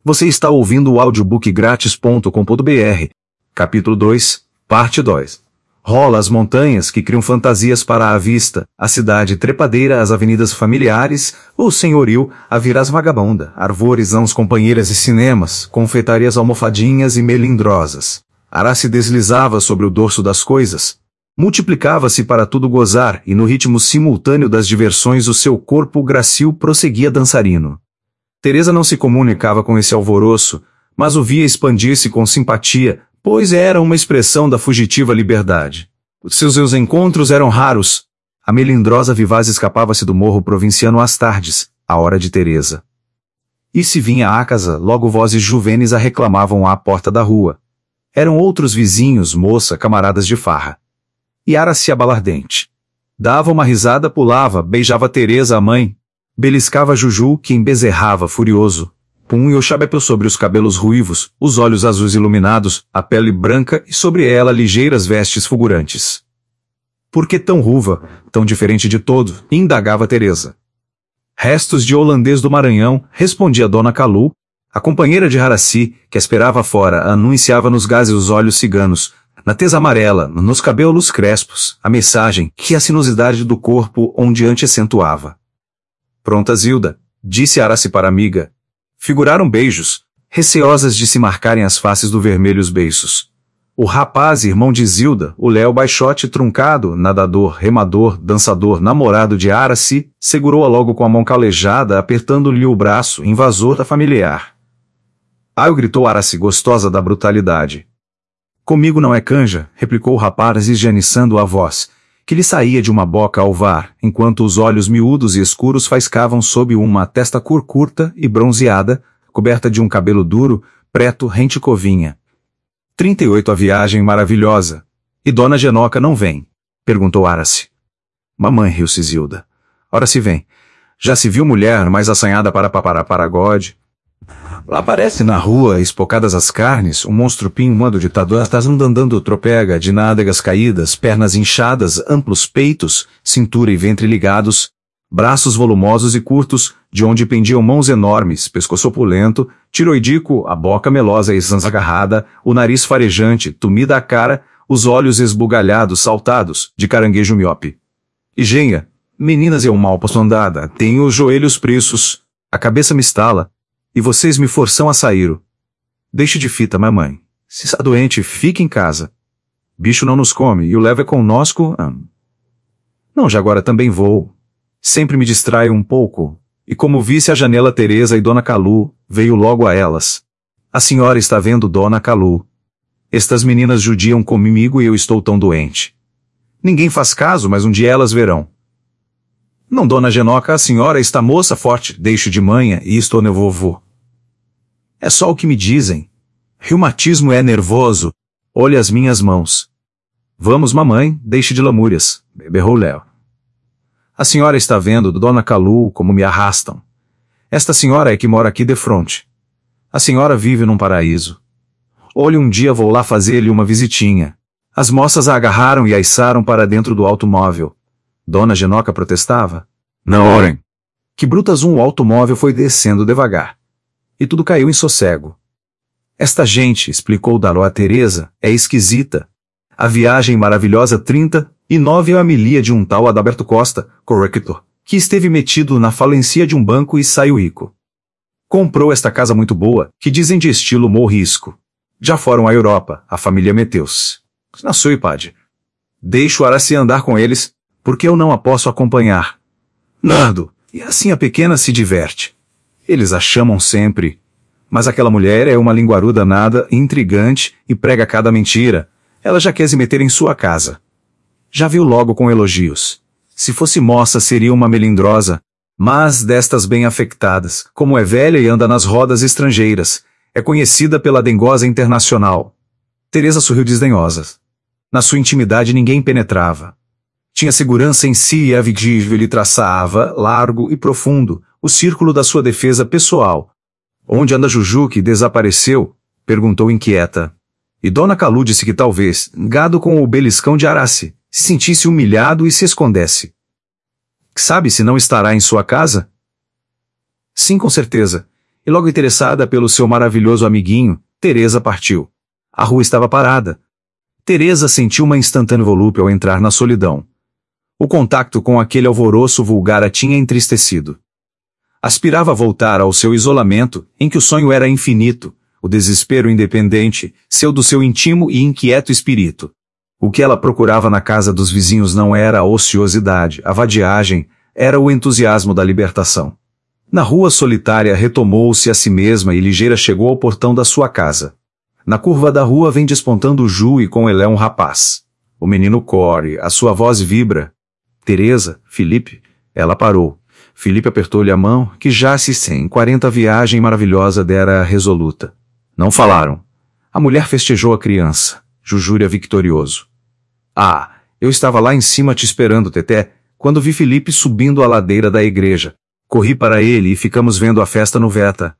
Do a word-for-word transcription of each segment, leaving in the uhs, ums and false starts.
Você está ouvindo o audiobook grátis ponto com ponto br. Capítulo dois, parte dois. Rola as montanhas que criam fantasias para a vista, a cidade trepadeira, as avenidas familiares, o senhorio, a virás vagabunda, arvorizãos companheiras e cinemas, confeitarias almofadinhas e melindrosas. Ará se deslizava sobre o dorso das coisas. Multiplicava-se para tudo gozar, e no ritmo simultâneo das diversões o seu corpo gracil prosseguia dançarino. Teresa não se comunicava com esse alvoroço, mas o via expandir-se com simpatia, pois era uma expressão da fugitiva liberdade. Os seus encontros eram raros. A melindrosa vivaz escapava-se do morro provinciano às tardes, à hora de Teresa. E se vinha à casa, logo vozes juvenis a reclamavam à porta da rua. Eram outros vizinhos, moça, camaradas de farra. E ara-se abalardente. Dava uma risada, pulava, beijava Teresa, a mãe. Beliscava Juju, que embezerrava furioso. Punha o chapéu sobre os cabelos ruivos, os olhos azuis iluminados, a pele branca e sobre ela ligeiras vestes fulgurantes. Por que tão ruva, tão diferente de todo? Indagava Teresa. Restos de holandês do Maranhão, respondia Dona Calu. A companheira de Haraci, que esperava fora, anunciava nos gases os olhos ciganos, na tez amarela, nos cabelos crespos, a mensagem que a sinuosidade do corpo ondeante acentuava. Pronta, Zilda, disse Araci para a amiga. Figuraram beijos, receosas de se marcarem as faces do vermelhos beiços. O rapaz, irmão de Zilda, o Léo baixote truncado, nadador, remador, dançador, namorado de Araci, segurou-a logo com a mão calejada, apertando-lhe o braço, invasor da familiar. Ai, gritou Araci, gostosa da brutalidade. Comigo não é canja, replicou o rapaz esganiçando a voz, que lhe saía de uma boca alvar, enquanto os olhos miúdos e escuros faiscavam sob uma testa cor curta e bronzeada, coberta de um cabelo duro, preto, rente covinha. Trinta e oito a viagem maravilhosa. E Dona Genoca não vem? Perguntou Araci. Mamãe, riu-se Zilda. Ora se vem. Já se viu mulher mais assanhada para papará paragode? Lá aparece na rua, espocadas as carnes, um monstro pinhando ditador, andando tropega, de nádegas caídas, pernas inchadas, amplos peitos, cintura e ventre ligados, braços volumosos e curtos, de onde pendiam mãos enormes, pescoço opulento, tiroidico, a boca melosa e zanzagarrada, o nariz farejante, tumida a cara, os olhos esbugalhados, saltados, de caranguejo miope. E genha, meninas eu mal posso andada, tenho os joelhos preços, a cabeça me estala, e vocês me forçam a sair. Deixe de fita, mamãe. Se está doente, fique em casa. Bicho não nos come, e o leva conosco... Ah. Não, já agora também vou. Sempre me distraio um pouco. E como visse a janela Teresa e Dona Calu, veio logo a elas. A senhora está vendo Dona Calu. Estas meninas judiam comigo e eu estou tão doente. Ninguém faz caso, mas um dia elas verão. Não, Dona Genoca, a senhora está moça forte, deixo de manhã e estou no vovô. É só o que me dizem. Reumatismo é nervoso. Olhe as minhas mãos. Vamos, mamãe, deixe de lamúrias, berrou Léo. A senhora está vendo, Dona Calu, como me arrastam. Esta senhora é que mora aqui defronte. A senhora vive num paraíso. Olhe, um dia vou lá fazer-lhe uma visitinha. As moças a agarraram e a içaram para dentro do automóvel. Dona Genoca protestava. Não orem. Que brutas um o automóvel foi descendo devagar. E tudo caiu em sossego. Esta gente, explicou Daló a Teresa, é esquisita. A viagem maravilhosa trinta e nove é a milia de um tal Adalberto Costa, corrector, que esteve metido na falência de um banco e saiu rico. Comprou esta casa muito boa, que dizem de estilo morrisco. Já foram à Europa, a família meteu-se. Nasceu e pade. Deixo Araci andar com eles, porque eu não a posso acompanhar. Nardo, e assim a pequena se diverte. Eles a chamam sempre. Mas aquela mulher é uma linguaruda danada, intrigante, e prega cada mentira. Ela já quer se meter em sua casa. Já viu logo com elogios. Se fosse moça seria uma melindrosa, mas destas bem afectadas, como é velha e anda nas rodas estrangeiras, é conhecida pela dengosa internacional. Teresa sorriu desdenhosa. Na sua intimidade ninguém penetrava. Tinha segurança em si e a vigível lhe traçava, largo e profundo, o círculo da sua defesa pessoal. Onde anda Juju que desapareceu? Perguntou inquieta. E Dona Calu disse que talvez, gado com o beliscão de Araci, se sentisse humilhado e se escondesse. Sabe se não estará em sua casa? Sim, com certeza. e logo interessada pelo seu maravilhoso amiguinho, Teresa partiu. A rua estava parada. Teresa sentiu uma instantânea volúpia ao entrar na solidão. O contato com aquele alvoroço vulgar a tinha entristecido. Aspirava a voltar ao seu isolamento, em que o sonho era infinito, o desespero independente, seu do seu íntimo e inquieto espírito. O que ela procurava na casa dos vizinhos não era a ociosidade, a vadiagem, era o entusiasmo da libertação. Na rua solitária retomou-se a si mesma e ligeira chegou ao portão da sua casa. Na curva da rua vem despontando Ju e com ele é um rapaz. O menino corre, a sua voz vibra. Teresa, Felipe, ela parou. Felipe apertou-lhe a mão, que já se sem quarenta viagem maravilhosa dera resoluta. Não falaram. A mulher festejou a criança. Jujúria vitorioso. Ah, eu estava lá em cima te esperando, Teté, quando vi Felipe subindo a ladeira da igreja. Corri para ele e ficamos vendo a festa no Veta.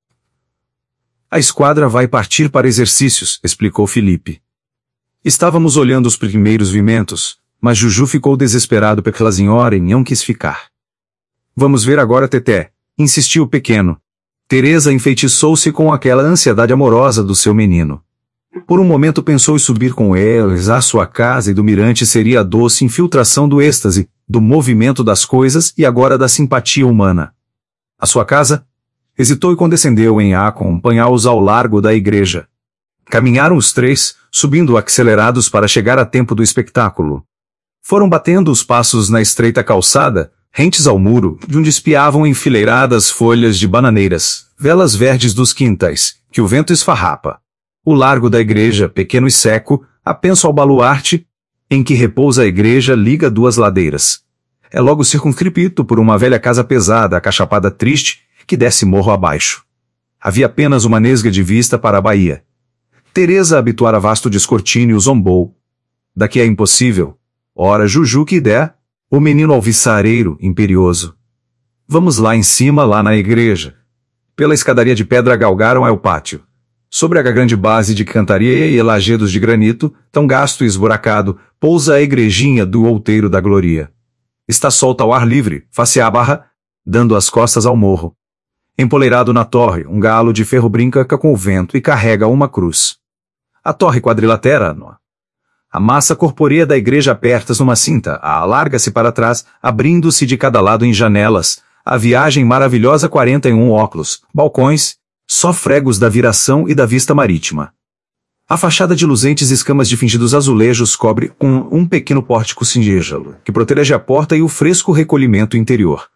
A esquadra vai partir para exercícios, explicou Felipe. Estávamos olhando os primeiros vimentos, mas Juju ficou desesperado pela senhora e não quis ficar. Vamos ver agora, Teté, insistiu o pequeno. Teresa enfeitiçou-se com aquela ansiedade amorosa do seu menino. Por um momento pensou em subir com eles à sua casa e do mirante seria a doce infiltração do êxtase, do movimento das coisas e agora da simpatia humana. A sua casa? Hesitou e condescendeu em acompanhá-los ao largo da igreja. Caminharam os três, subindo acelerados para chegar a tempo do espetáculo. Foram batendo os passos na estreita calçada, rentes ao muro, de onde espiavam enfileiradas folhas de bananeiras, velas verdes dos quintais, que o vento esfarrapa. O largo da igreja, pequeno e seco, apenso ao baluarte, em que repousa a igreja, liga duas ladeiras. É logo circunscrito por uma velha casa pesada, acachapada triste, que desce morro abaixo. Havia apenas uma nesga de vista para a baía. Teresa, habituara vasto descortínio, zombou. Daqui é impossível. Ora, Juju que der, o menino alviçareiro, imperioso. Vamos lá em cima, lá na igreja. Pela escadaria de pedra galgaram ao pátio. Sobre a grande base de cantaria e lajedos de granito, tão gasto e esburacado, pousa a igrejinha do outeiro da Gloria. Está solta ao ar livre, face à barra, dando as costas ao morro. Empoleirado na torre, um galo de ferro brinca com o vento e carrega uma cruz. A torre quadrilatera, a massa corpórea da igreja apertas numa cinta, alarga-se para trás, abrindo-se de cada lado em janelas, a viagem maravilhosa quarenta e um óculos, balcões, só fregos da viração e da vista marítima. A fachada de luzentes escamas de fingidos azulejos cobre com um pequeno pórtico singelo, que protege a porta e o fresco recolhimento interior.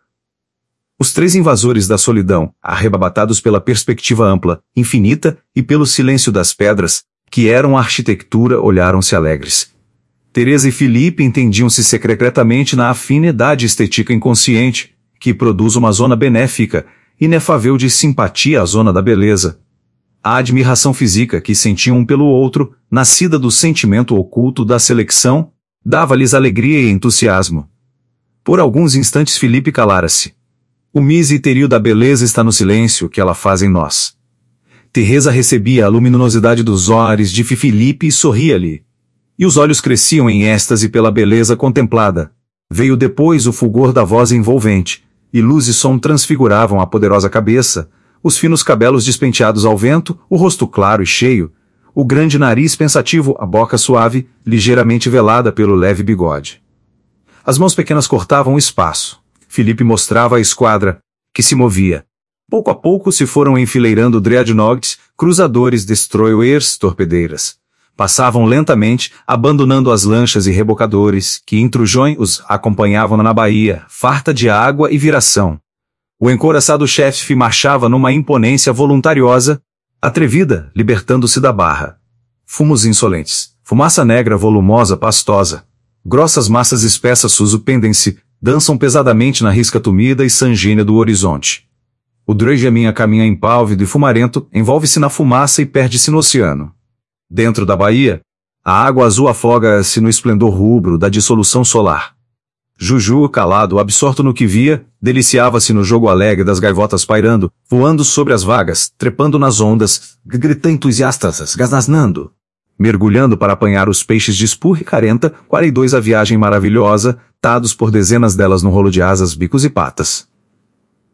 Os três invasores da solidão, arrebatados pela perspectiva ampla, infinita, e pelo silêncio das pedras, que eram a arquitetura, olharam-se alegres. Teresa e Felipe entendiam-se secretamente na afinidade estética inconsciente, que produz uma zona benéfica, inefável de simpatia à zona da beleza. A admiração física que sentiam um pelo outro, nascida do sentimento oculto da seleção, dava-lhes alegria e entusiasmo. Por alguns instantes Felipe calara-se. O misério da beleza está no silêncio que ela faz em nós. Teresa recebia a luminosidade dos olhos de Felipe e sorria-lhe. E os olhos cresciam em êxtase pela beleza contemplada. Veio depois o fulgor da voz envolvente, e luz e som transfiguravam a poderosa cabeça, os finos cabelos despenteados ao vento, o rosto claro e cheio, o grande nariz pensativo, a boca suave, ligeiramente velada pelo leve bigode. As mãos pequenas cortavam o espaço. Felipe mostrava a esquadra, que se movia. Pouco a pouco se foram enfileirando dreadnoughts, cruzadores, destroyers, torpedeiras. Passavam lentamente, abandonando as lanchas e rebocadores, que intrujões os acompanhavam na baía, farta de água e viração. O encouraçado chefe marchava numa imponência voluntariosa, atrevida, libertando-se da barra. Fumos insolentes, fumaça negra volumosa pastosa. Grossas massas espessas suspendem-se, dançam pesadamente na risca tumida e sanguínea do horizonte. O Dragaminha caminha impávido e fumarento, envolve-se na fumaça e perde-se no oceano. Dentro da baía, a água azul afoga-se no esplendor rubro da dissolução solar. Juju, calado, absorto no que via, deliciava-se no jogo alegre das gaivotas pairando, voando sobre as vagas, trepando nas ondas, gritando entusiastas, gasnasnando, mergulhando para apanhar os peixes de espurra e carenta, quarenta e dois a viagem maravilhosa, tados por dezenas delas no rolo de asas, bicos e patas.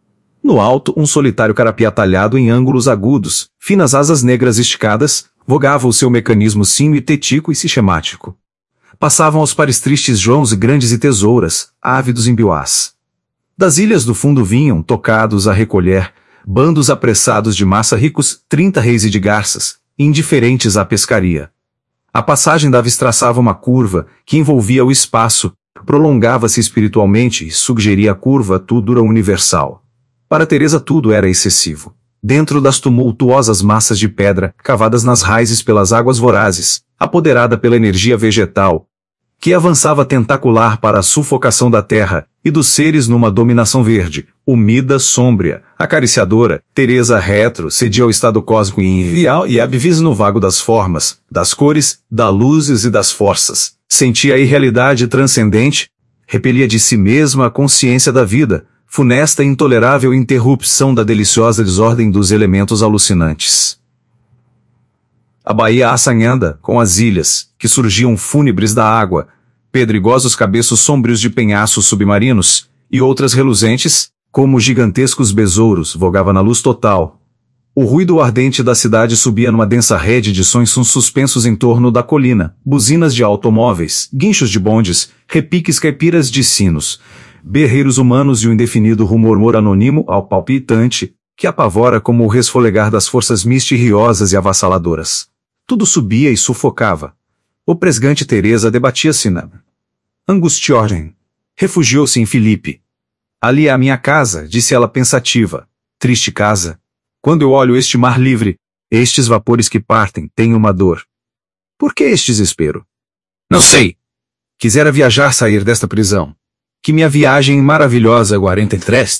No alto, um solitário carapia talhado em ângulos agudos, finas asas negras esticadas, vogava o seu mecanismo sino e tetico e sistemático. Passavam aos pares tristes joãos e grandes e tesouras, ávidos em biuás. Das ilhas do fundo vinham, tocados a recolher, bandos apressados de massa ricos, trinta reis e de garças, indiferentes à pescaria. A passagem da aves traçava uma curva, que envolvia o espaço, prolongava-se espiritualmente e sugeria a curva tudura universal. Para Teresa tudo era excessivo. Dentro das tumultuosas massas de pedra, cavadas nas raízes pelas águas vorazes, apoderada pela energia vegetal, que avançava tentacular para a sufocação da terra e dos seres numa dominação verde, umida, sômbria, acariciadora, Teresa retrocedia ao estado cósmico irreal e abvisa no vago das formas, das cores, das luzes e das forças. Sentia a irrealidade transcendente, repelia de si mesma a consciência da vida, funesta e intolerável interrupção da deliciosa desordem dos elementos alucinantes. A baía assanhada, com as ilhas, que surgiam fúnebres da água, pedregosos cabeços sombrios de penhascos submarinos, e outras reluzentes, como gigantescos besouros, vogava na luz total. O ruído ardente da cidade subia numa densa rede de sons suspensos em torno da colina, buzinas de automóveis, guinchos de bondes, repiques caipiras de sinos, berreiros humanos e o indefinido rumor anônimo ao palpitante, que apavora como o resfolegar das forças misteriosas e avassaladoras. Tudo subia e sufocava. O presgante Teresa debatia-se na angústia. Refugiou-se em Filipe. Ali é a minha casa, disse ela pensativa. Triste casa. Quando eu olho este mar livre, estes vapores que partem, tenho uma dor. Por que este desespero? Não sei. Quisera viajar, sair desta prisão. Que minha viagem maravilhosa quarenta e três.